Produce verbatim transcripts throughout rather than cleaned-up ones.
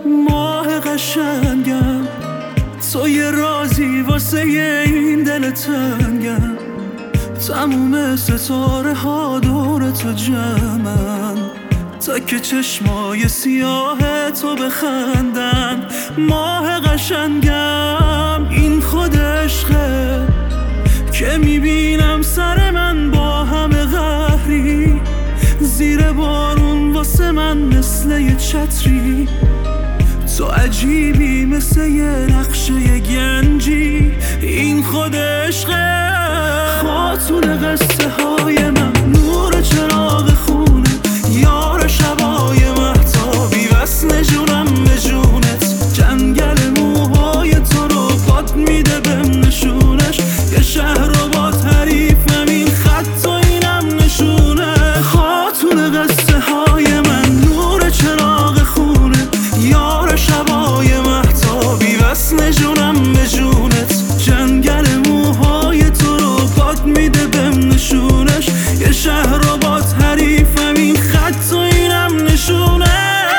ماه قشنگم، تو یه رازی واسه این دل تنگم. تموم ستاره ها دور تو جمعن، تا که چشمای سیاه تو بخندن. ماه قشنگم، این خود عشقه که میبینم سر من با همه قهری. زیر بارون واسه من مثل یه چتری، تو عجیبی مثل یه نقشه گنجی. این خود عشقه، خاتون قصه های من، نور چراغ خونه، یار شبای مهتابی، وصل جونم به جونت. جنگل موهای تو رو باد میده بهم نشونش، یه شهر رو با تعریفم، این خط و اینم نشونه. خاتون قصه های من، نور چراغ خونه، یار شبای مهتابی، وصل جونم به جونت. جنگل موهای تو رو باد میده بهم نشونش، یه شهر رو با تعریفم، این خط و اینم نشونش.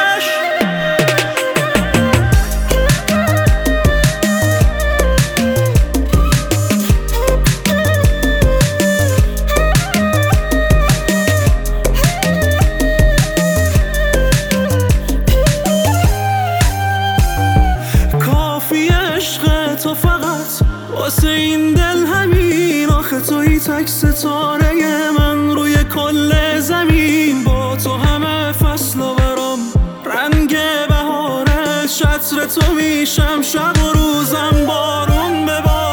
تو فقط واسه این دل همین، آخه توی تک ستاره من روی کل زمین. با تو همه فصل و برام رنگ بهاره، شطر تو میشم شب و روزم بارون به بارون.